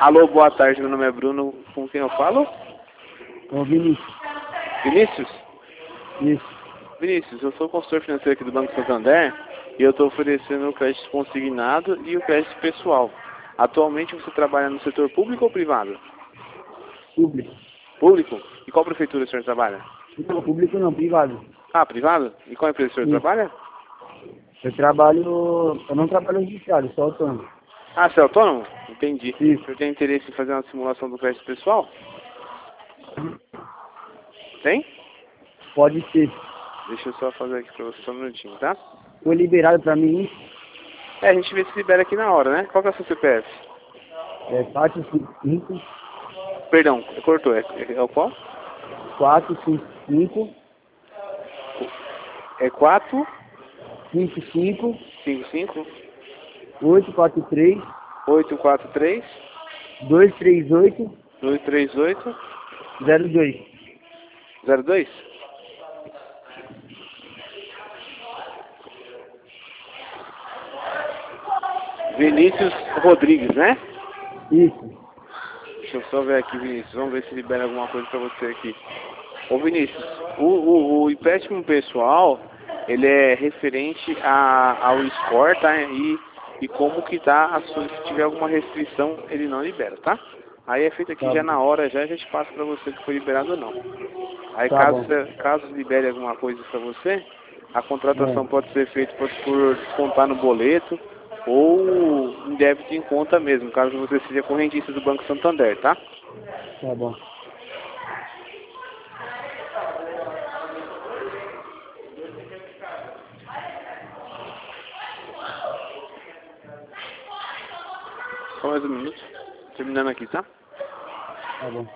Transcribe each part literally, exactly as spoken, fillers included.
Alô, boa tarde, meu nome é Bruno, com quem eu falo? Ô, Vinícius. Vinícius? Isso. Vinícius, eu sou consultor financeiro aqui do Banco Santander e eu estou oferecendo o crédito consignado e o crédito pessoal. Atualmente você trabalha no setor público ou privado? Público. Público? E qual prefeitura o senhor trabalha? Não, público não, privado. Ah, privado? E qual empresa o senhor Isso. trabalha? Eu trabalho... Eu não trabalho registrado, só autônomo. Ah, você é autônomo? Entendi. Isso. O senhor tem interesse em fazer uma simulação do crédito pessoal? Tem? Pode ser. Deixa eu só fazer aqui pra você só um minutinho, tá? Foi liberado pra mim isso. É, a gente vê se libera aqui na hora, né? Qual que é o seu C P F? É quatro cinco cinco, Perdão, cortou. É, é, é o qual? quatro cinco cinco, É quatro cinco cinco, cinco cinco oito quatro três, oito quatro três dois três oito, dois três oito zero dois. zero dois? Vinícius Rodrigues, né? Isso. Deixa eu só ver aqui, Vinícius. Vamos ver se libera alguma coisa pra você aqui. Ô, Vinícius, o, o, o empréstimo pessoal, ele é referente a, ao score, tá? E, e como que tá, a sua, se tiver alguma restrição, ele não libera, tá? Aí é feito aqui Tá já bom. na hora, já a gente passa pra você se foi liberado ou não. Aí Tá caso, bom. você- caso libere alguma coisa pra você, a contratação É. pode ser feita por, por descontar no boleto ou em débito em conta mesmo, caso você seja correntista do Banco Santander, tá? Tá bom. Só mais um minuto. Terminando aqui, tá? Tá bom.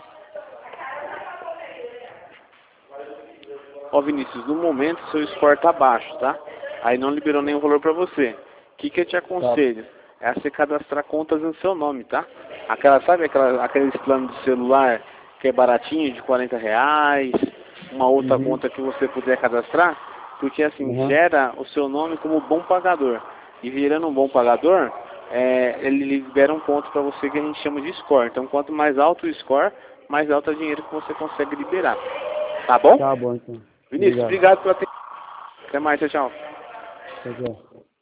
Ó, Vinícius, no momento seu score tá baixo, tá? Aí não liberou nenhum valor pra você. O que que eu te aconselho? É você cadastrar contas no seu nome, tá? Aquela, sabe aquela, aqueles planos de celular que é baratinho, de quarenta reais, uma outra Uhum. conta que você puder cadastrar? Porque assim, Uhum. gera o seu nome como bom pagador. E virando um bom pagador, é, ele libera um ponto pra você que a gente chama de score. Então quanto mais alto o score, mais alto é o dinheiro que você consegue liberar. Tá bom? Tá bom, então. Vinícius, Obrigado. obrigado pela atenção. Até mais, tchau, tchau. Tchau, tchau.